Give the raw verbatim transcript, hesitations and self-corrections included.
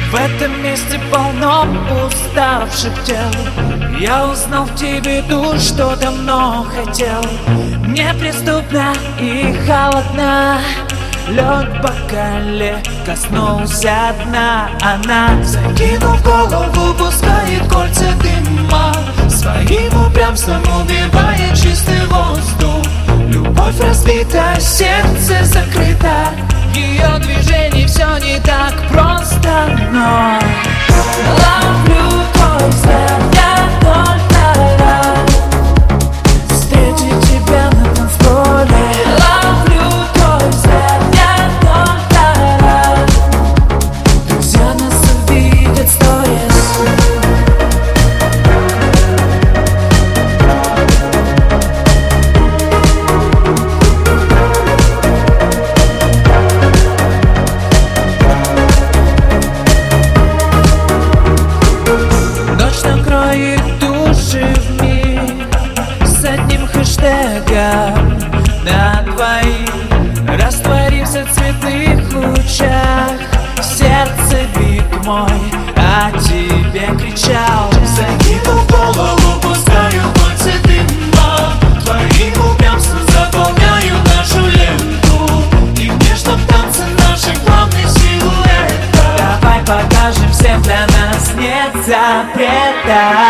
В этом месте полно уставших тел. Я узнал в тебе ту, что давно хотел. Неприступна и холодна, лед в бокале коснулся дна. Она, закинув голову, пускает кольца дыма, своим упрямством убивает чистый воздух. Любовь разбита, сердце закрыто, ее движений все не так просто, но ловлю твой взгляд, я только рад встретить тебя на танцполе. Ловлю твой взгляд, я только рад, друзья нас увидят сторис. Накроет души в миг с одним хэштегом на двоих. Растворимся в цветных лучах, сердце бит мой о тебе кричал. Закинув голову, пускаю кольца дыма, твоим упрямством заполняю нашу ленту. И в нежном танце наших главных силуэтов давай покажем всем, для нас нет запрета.